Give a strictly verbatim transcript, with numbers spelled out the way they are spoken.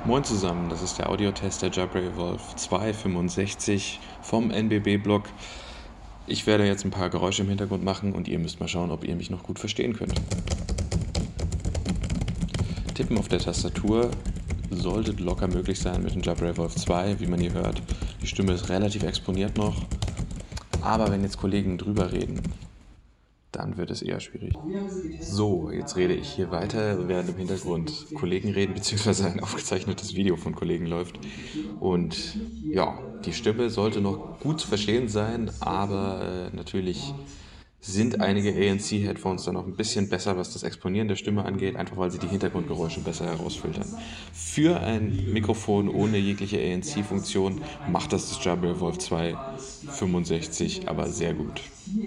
Moin zusammen, das ist der Audiotest der Jabra Evolve zwei fünfundsechzig vom N B B-Blog. Ich werde jetzt ein paar Geräusche im Hintergrund machen und ihr müsst mal schauen, ob ihr mich noch gut verstehen könnt. Tippen auf der Tastatur sollte locker möglich sein mit dem Jabra Evolve zwei, wie man hier hört. Die Stimme ist relativ exponiert noch, aber wenn jetzt Kollegen drüber reden, dann wird es eher schwierig. So, jetzt rede ich hier weiter, während im Hintergrund Kollegen reden, beziehungsweise ein aufgezeichnetes Video von Kollegen läuft. Und ja, die Stimme sollte noch gut zu verstehen sein, aber äh, natürlich sind einige A N C-Headphones dann noch ein bisschen besser, was das Exponieren der Stimme angeht, einfach weil sie die Hintergrundgeräusche besser herausfiltern. Für ein Mikrofon ohne jegliche A N C-Funktion macht das das Jabra Evolve zwei fünfundsechzig aber sehr gut.